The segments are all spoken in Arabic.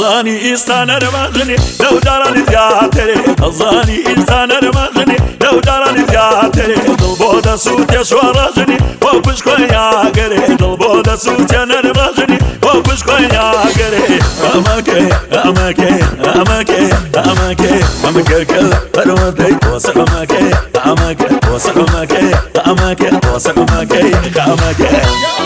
الظاني إنسان رمغني لو دارني زياتري الظاني إنسان رمغني لو دارني زياتري ضلبودا سوت يا شوارجني وبش كوين يا قري ضلبودا سوت يا نرمغني وبش كوين يا قري أماكي أماكي أماكي أماكي أماكي كل فرودي وصل أماكي أماكي وصل أماكي أماكي وصل أماكي أماكي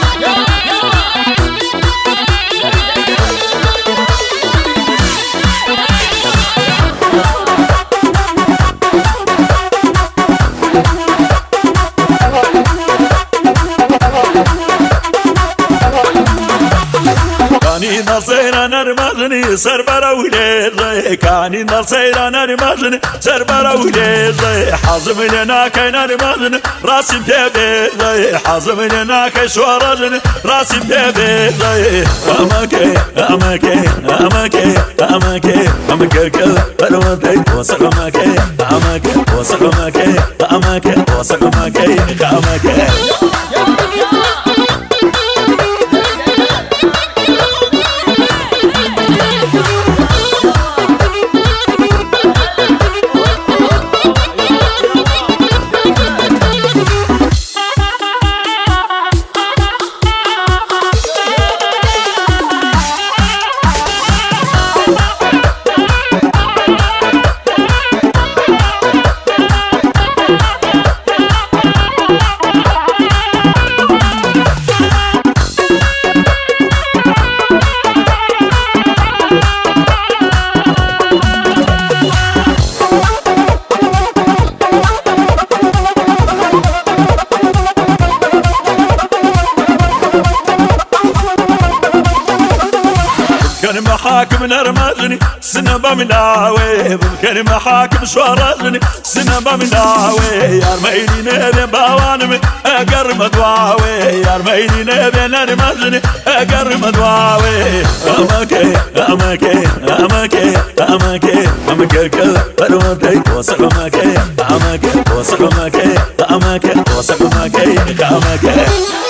كاني نصير أنا رمغني سربرا وليد كاني نصير أنا رمغني سربرا وليد حزم لنا كينا رمغني راسي بيبي حزم لنا كي شوارجني راسي بيبي أماكي أماكي أماكي أماكي أماكي كل فرودي وصل أماكي أماكي وصل أماكي أماكي وصل أماكي أماكي كان محاكم نرمجني سنبا من عاوي كان محاكم شوارجني سنبا من عاوي يا رميني نبي باوانمي اقر مدواوي يا رميني نبي نرمجني اقر مدواوي اماكي اماكي اماكي اماكي اماكي كل فرودي وصل اماكي اماكي وصل اماكي اماكي وصل اماكي اماكي